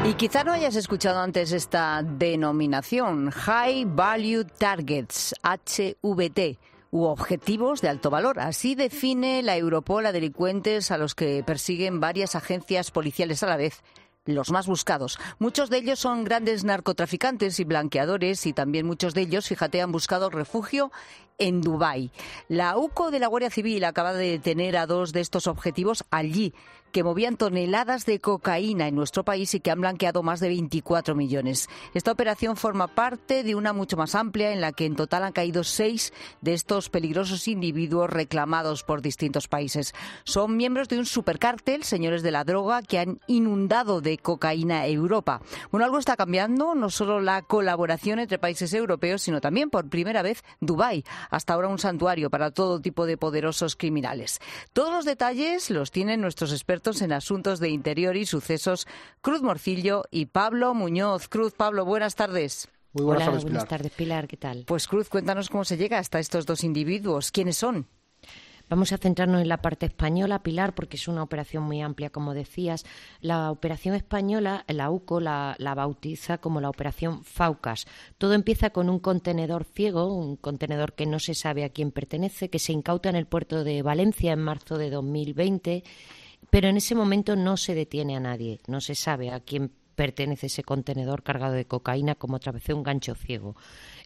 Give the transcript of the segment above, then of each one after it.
Y quizá no hayas escuchado antes esta denominación, High Value Targets, HVT, u objetivos de alto valor. Así define la Europol a delincuentes a los que persiguen varias agencias policiales a la vez. Los más buscados. Muchos de ellos son grandes narcotraficantes y blanqueadores y también muchos de ellos, fíjate, han buscado refugio en Dubái. La UCO de la Guardia Civil acaba de detener a 2 de estos objetivos allí, que movían toneladas de cocaína en nuestro país y que han blanqueado más de 24 millones. Esta operación forma parte de una mucho más amplia en la que en total han caído 6 de estos peligrosos individuos reclamados por distintos países. Son miembros de un supercártel, señores de la droga, que han inundado de cocaína Europa. Bueno, algo está cambiando, no solo la colaboración entre países europeos, sino también por primera vez Dubái, hasta ahora un santuario para todo tipo de poderosos criminales. Todos los detalles los tienen nuestros expertos en asuntos de interior y sucesos, Cruz Morcillo y Pablo Muñoz. Cruz, Pablo, buenas tardes. Muy buenas tardes, Pilar. Buenas tardes, Pilar, ¿qué tal? Pues Cruz, cuéntanos cómo se llega hasta estos 2 individuos. ¿Quiénes son? Vamos a centrarnos en la parte española, Pilar, porque es una operación muy amplia, como decías. La operación española, la UCO la bautiza como la operación Faucas. Todo empieza con un contenedor ciego, un contenedor que no se sabe a quién pertenece, que se incauta en el puerto de Valencia en marzo de 2020, pero en ese momento no se detiene a nadie, no se sabe a quién pertenece ese contenedor cargado de cocaína, como otra vez un gancho ciego.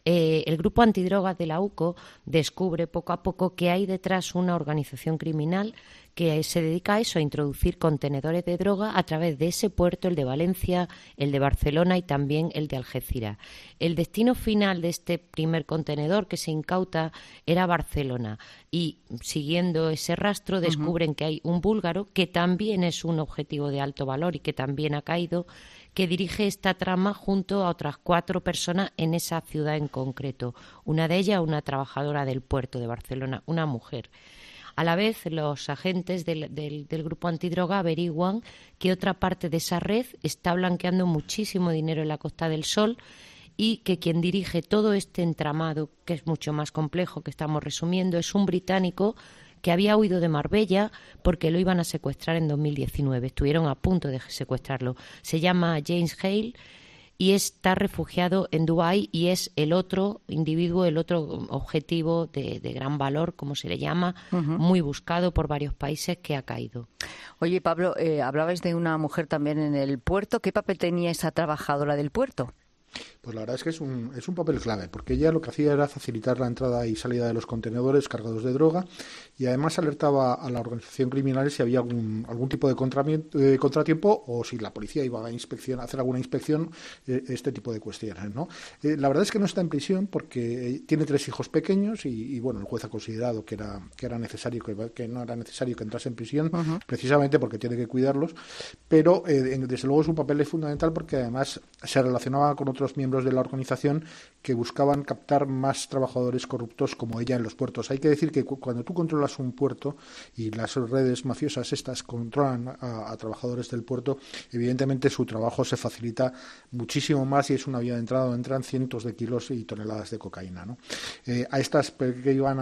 El grupo antidrogas de la UCO descubre poco a poco que hay detrás una organización criminal que se dedica a eso, a introducir contenedores de droga a través de ese puerto, el de Valencia, el de Barcelona y también el de Algeciras. El destino final de este primer contenedor que se incauta era Barcelona y, siguiendo ese rastro, descubren que hay un búlgaro que también es un objetivo de alto valor y que también ha caído, que dirige esta trama junto a otras 4 personas en esa ciudad en concreto. Una de ellas, una trabajadora del puerto de Barcelona, una mujer. A la vez, los agentes del grupo antidroga averiguan que otra parte de esa red está blanqueando muchísimo dinero en la Costa del Sol y que quien dirige todo este entramado, que es mucho más complejo, que estamos resumiendo, es un británico que había huido de Marbella porque lo iban a secuestrar en 2019. Estuvieron a punto de secuestrarlo. Se llama James Hale y está refugiado en Dubái y es el otro individuo, el otro objetivo de gran valor, como se le llama, muy buscado por varios países, que ha caído. Oye, Pablo, hablabais de una mujer también en el puerto. ¿Qué papel tenía esa trabajadora del puerto? Pues la verdad es que es un papel clave, porque ella lo que hacía era facilitar la entrada y salida de los contenedores cargados de droga y además alertaba a la organización criminal si había algún tipo de contratiempo o si la policía iba a hacer alguna inspección, este tipo de cuestiones, ¿no? La verdad es que no está en prisión porque tiene 3 hijos pequeños y bueno, el juez ha considerado que era necesario que no era necesario que entrase en prisión, precisamente porque tiene que cuidarlos, pero desde luego su papel es fundamental porque además se relacionaba con otros miembros de la organización que buscaban captar más trabajadores corruptos como ella en los puertos. Hay que decir que cuando tú controlas un puerto y las redes mafiosas estas controlan a trabajadores del puerto, evidentemente su trabajo se facilita muchísimo más y es una vía de entrada donde entran cientos de kilos y toneladas de cocaína, ¿no? A estas que iban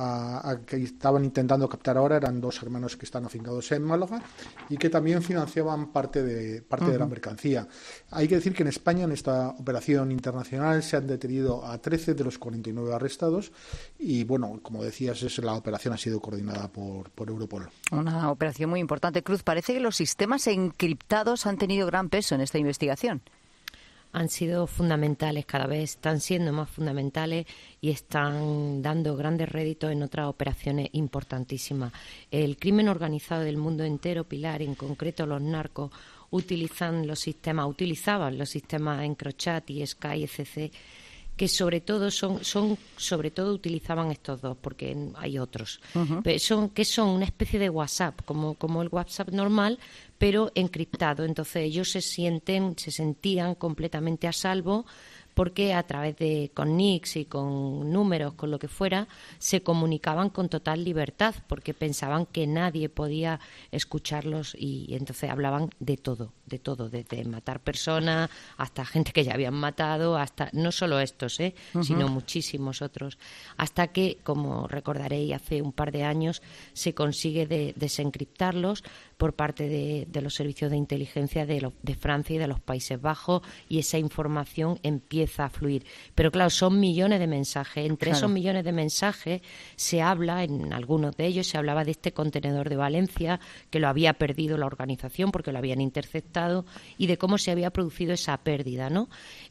que estaban intentando captar ahora eran 2 hermanos que están afincados en Málaga y que también financiaban parte de la mercancía. Hay que decir que en España, en esta operación internacional, se han detenido a 13 de los 49 arrestados y, bueno, como decías, la operación ha sido coordinada por Europol. Una operación muy importante. Cruz, parece que los sistemas encriptados han tenido gran peso en esta investigación. Han sido fundamentales, cada vez están siendo más fundamentales y están dando grandes réditos en otras operaciones importantísimas. El crimen organizado del mundo entero, Pilar, en concreto los narcos, utilizaban los sistemas Encrochat y Sky ECC, que sobre todo utilizaban estos 2, porque hay otros. Pero son una especie de WhatsApp, como el WhatsApp normal, pero encriptado. Entonces ellos se sentían completamente a salvo porque a través con nicks y con números, con lo que fuera, se comunicaban con total libertad, porque pensaban que nadie podía escucharlos y entonces hablaban de todo, desde matar personas hasta gente que ya habían matado, hasta no solo estos, sino muchísimos otros, hasta que, como recordaréis, hace un par de años se consigue desencriptarlos, por parte de los servicios de inteligencia de Francia y de los Países Bajos, y esa información empieza a fluir. Pero claro, son millones de mensajes. Entre esos millones de mensajes se habla, en algunos de ellos se hablaba de este contenedor de Valencia, que lo había perdido la organización porque lo habían interceptado, y de cómo se había producido esa pérdida, ¿no?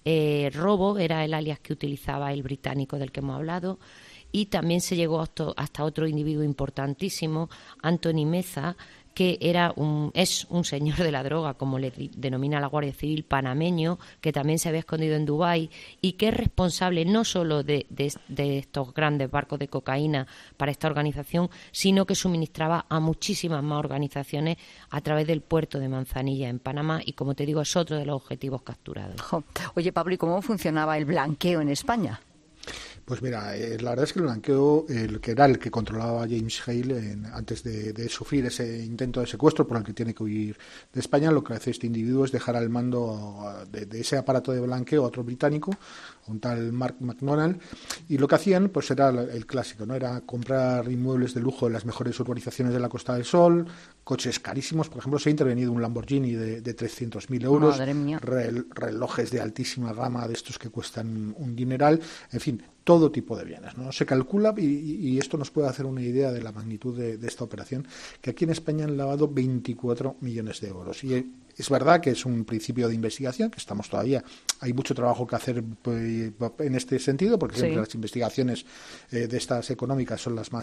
Robo era el alias que utilizaba el británico del que hemos hablado, y también se llegó hasta otro individuo importantísimo, Anthony Meza, que es un señor de la droga, como le denomina la Guardia Civil, panameño, que también se había escondido en Dubái y que es responsable no solo de estos grandes barcos de cocaína para esta organización, sino que suministraba a muchísimas más organizaciones a través del puerto de Manzanilla en Panamá, y como te digo, es otro de los objetivos capturados. Oye, Pablo, ¿y cómo funcionaba el blanqueo en España? Pues mira, la verdad es que el blanqueo, el que controlaba James Hale antes de sufrir ese intento de secuestro por el que tiene que huir de España, lo que hace este individuo es dejar al mando de ese aparato de blanqueo a otro británico, un tal Mark McDonald, y lo que hacían pues era el clásico, ¿no? Era comprar inmuebles de lujo en las mejores urbanizaciones de la Costa del Sol, coches carísimos, por ejemplo se ha intervenido un Lamborghini de 300.000 euros, relojes de altísima gama de estos que cuestan un dineral, en fin, todo tipo de bienes, ¿no? Se calcula, y esto nos puede hacer una idea de la magnitud de esta operación, que aquí en España han lavado 24 millones de euros. Y es verdad que es un principio de investigación, que estamos todavía, hay mucho trabajo que hacer en este sentido, porque siempre las investigaciones de estas económicas son las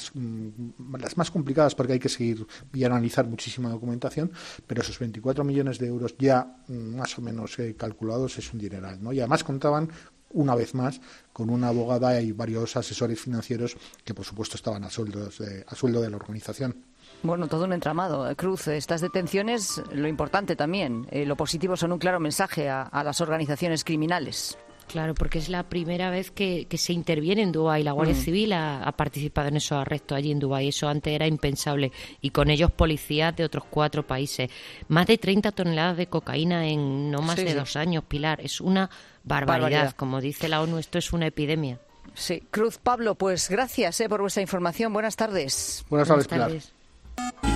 más complicadas, porque hay que seguir y analizar muchísima documentación, pero esos 24 millones de euros ya más o menos calculados es un dineral, ¿no? Y además contaban una vez más con una abogada y varios asesores financieros que por supuesto estaban a sueldo de la organización. Bueno, todo un entramado. Cruz, estas detenciones, lo importante también, lo positivo, son un claro mensaje a las organizaciones criminales. Claro, porque es la primera vez que se interviene en Dubái. La Guardia Civil ha participado en esos arrestos allí en Dubái. Eso antes era impensable. Y con ellos policías de otros 4 países. Más de 30 toneladas de cocaína en no más de 2 años, Pilar. Es una barbaridad. Como dice la ONU, esto es una epidemia. Sí. Cruz, Pablo, pues gracias por vuestra información. Buenas tardes. Buenas tardes, Pilar.